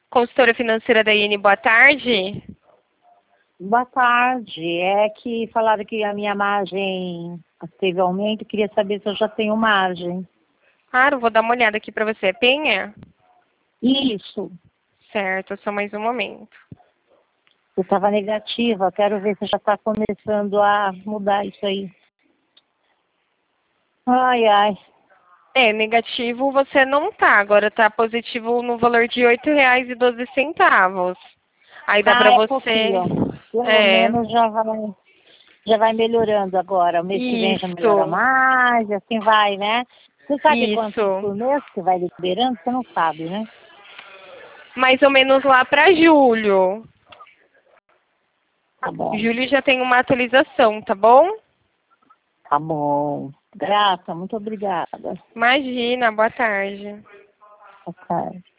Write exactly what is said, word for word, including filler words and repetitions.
Consultora financeira da I N, boa tarde. Boa tarde. É que falaram que a minha margem teve aumento. Queria saber se eu já tenho margem. Claro, vou dar uma olhada aqui para você. Penha? Isso. Certo, só mais um momento. Eu estava negativa. Quero ver se já está começando a mudar isso aí. Ai, ai. É, negativo você não tá. Agora tá positivo no valor de oito reais e doze centavos. Aí dá para Ah, é você... pouquinho. Pelo É, menos já vai, já vai melhorando agora. O mês que vem já melhora isso, mais, e assim vai, né? Você sabe quanto isso. por mês que vai liberando? Você não sabe, né? Mais ou menos lá para julho. Tá bom. Julho já tem uma atualização, tá bom? Tá bom. Graça, muito obrigada. Imagina, boa tarde. Boa tarde.